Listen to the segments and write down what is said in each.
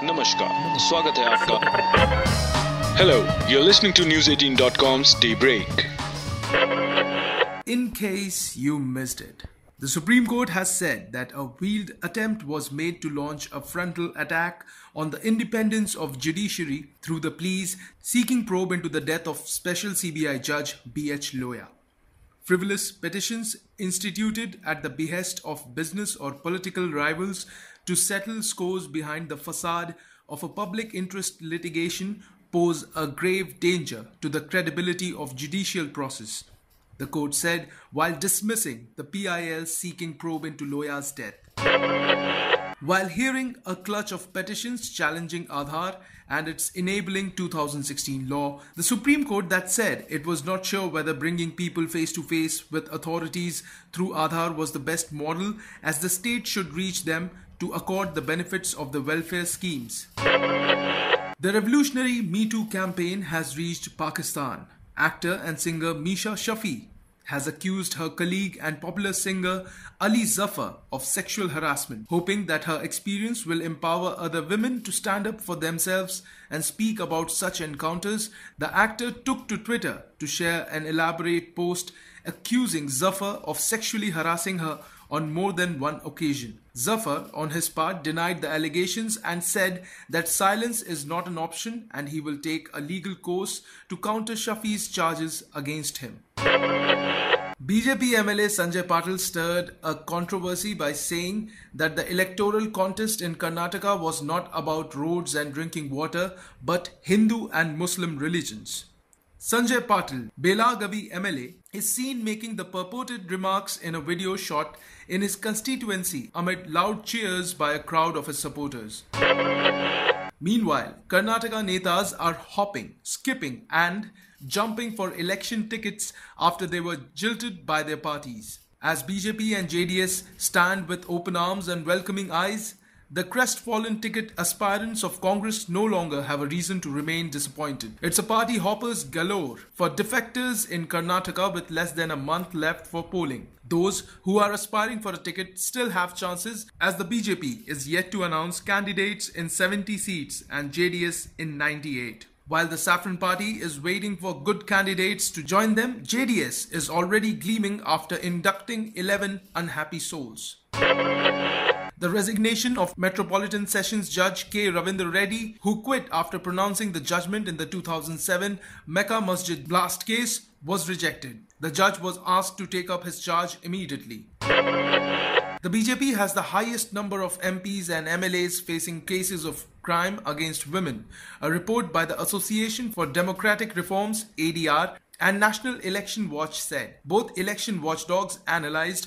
नमस्कार, स्वागत है आपका. Hello, you're listening to News18.com's Daybreak. In case you missed it, the Supreme Court has said that a veiled attempt was made to launch a frontal attack on the independence of judiciary through the pleas seeking probe into the death of Special CBI Judge B.H. Loya. Frivolous petitions instituted at the behest of business or political rivals to settle scores behind the facade of a public interest litigation pose a grave danger to the credibility of judicial process, the court said while dismissing the PIL seeking probe into Loya's death. While hearing a clutch of petitions challenging Aadhaar and its enabling 2016 law, the Supreme Court that said it was not sure whether bringing people face to face with authorities through Aadhaar was the best model, as the state should reach them to accord the benefits of the welfare schemes. The revolutionary Me Too campaign has reached Pakistan. Actor and singer Misha Shafi has accused her colleague and popular singer Ali Zafar of sexual harassment, hoping that her experience will empower other women to stand up for themselves and speak about such encounters. The actor took to Twitter to share an elaborate post accusing Zafar of sexually harassing her on more than one occasion. Zafar, on his part, denied the allegations and said that silence is not an option and he will take a legal course to counter Shafi's charges against him. BJP MLA Sanjay Patil stirred a controversy by saying that the electoral contest in Karnataka was not about roads and drinking water, but Hindu and Muslim religions. Sanjay Patil, Belagavi MLA, is seen making the purported remarks in a video shot in his constituency amid loud cheers by a crowd of his supporters. Meanwhile, Karnataka netas are hopping, skipping and jumping for election tickets after they were jilted by their parties. As BJP and JDS stand with open arms and welcoming eyes, the crestfallen ticket aspirants of Congress no longer have a reason to remain disappointed. It's a party hoppers galore for defectors in Karnataka with less than a month left for polling. Those who are aspiring for a ticket still have chances, as the BJP is yet to announce candidates in 70 seats and JDS in 98. While the Saffron Party is waiting for good candidates to join them, JDS is already gleaming after inducting 11 unhappy souls. The resignation of Metropolitan Sessions Judge K. Ravindra Reddy, who quit after pronouncing the judgment in the 2007 Mecca Masjid blast case, was rejected. The judge was asked to take up his charge immediately. The BJP has the highest number of MPs and MLAs facing cases of crime against women. A report by the Association for Democratic Reforms, ADR, and National Election Watch said both election watchdogs analyzed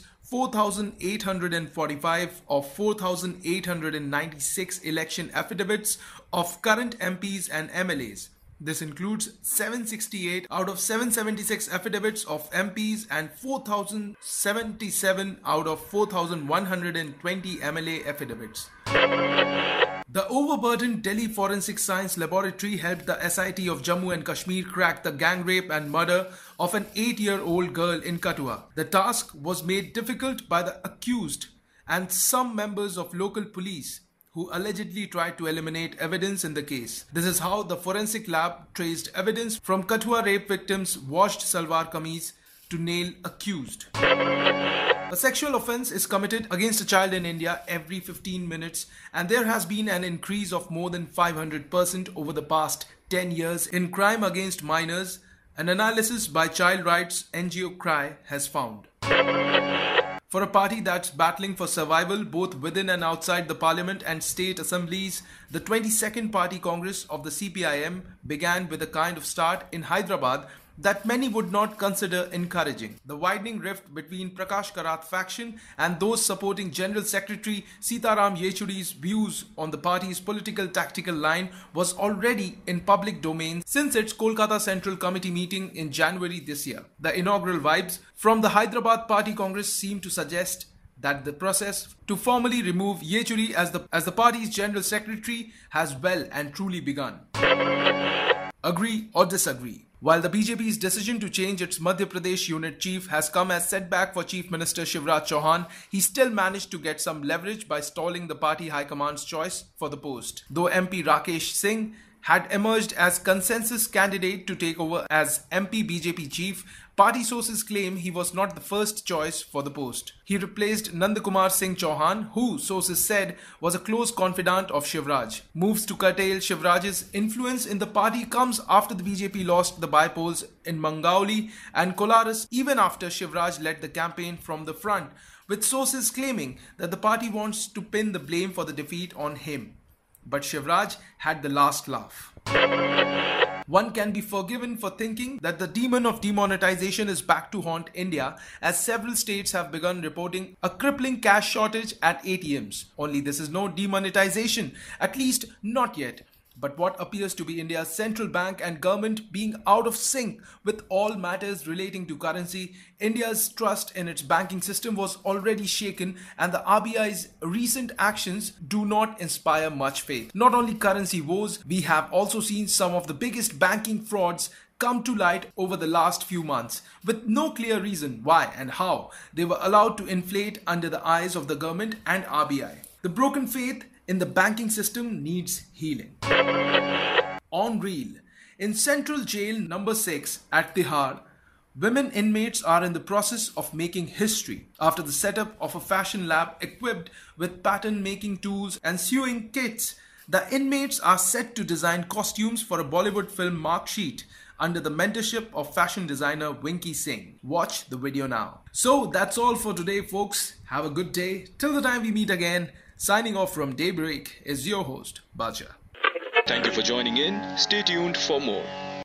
4,845 of 4,896 election affidavits of current MPs and MLAs. This includes 768 out of 776 affidavits of MPs and 4,077 out of 4,120 MLA affidavits. The overburdened Delhi Forensic Science Laboratory helped the SIT of Jammu and Kashmir crack the gang rape and murder of an 8-year-old girl in Kathua. The task was made difficult by the accused and some members of local police who allegedly tried to eliminate evidence in the case. This is how the forensic lab traced evidence from Kathua rape victims' washed salwar kameez to nail accused. A sexual offence is committed against a child in India every 15 minutes, and there has been an increase of more than 500% over the past 10 years in crime against minors, an analysis by child rights NGO CRY has found. For a party that's battling for survival both within and outside the parliament and state assemblies, the 22nd Party Congress of the CPIM began with a kind of start in Hyderabad that many would not consider encouraging. The widening rift between Prakash Karat faction and those supporting General Secretary Sitaram Yechuri's views on the party's political tactical line was already in public domain since its Kolkata Central Committee meeting in January this year. The inaugural vibes from the Hyderabad Party Congress seem to suggest that the process to formally remove Yechuri as the party's General Secretary has well and truly begun. Agree or disagree? While the BJP's decision to change its Madhya Pradesh unit chief has come as setback for Chief Minister Shivraj Chauhan, he still managed to get some leverage by stalling the party high command's choice for the post. Though MP Rakesh Singh had emerged as consensus candidate to take over as MP BJP chief, party sources claim he was not the first choice for the post. He replaced Nandakumar Singh Chauhan, who sources said was a close confidant of Shivraj. Moves to curtail Shivraj's influence in the party comes after the BJP lost the by-polls in Mangauli and Kolaris even after Shivraj led the campaign from the front, with sources claiming that the party wants to pin the blame for the defeat on him. But Shivraj had the last laugh. One can be forgiven for thinking that the demon of demonetization is back to haunt India, as several states have begun reporting a crippling cash shortage at ATMs. Only this is no demonetization, at least not yet, but what appears to be India's central bank and government being out of sync with all matters relating to currency. India's trust in its banking system was already shaken, and the RBI's recent actions do not inspire much faith. Not only currency woes, we have also seen some of the biggest banking frauds come to light over the last few months, with no clear reason why and how they were allowed to inflate under the eyes of the government and RBI. The broken faith in the banking system needs healing. On reel, in Central Jail number 6 at Tihar, women inmates are in the process of making history after the setup of a fashion lab equipped with pattern making tools and sewing kits. The inmates are set to design costumes for a Bollywood film mark sheet under the mentorship of fashion designer Winky Singh. Watch the video now. So that's all for today, folks. Have a good day. Till the time we meet again, signing off from Daybreak is your host, Baja. Thank you for joining in. Stay tuned for more.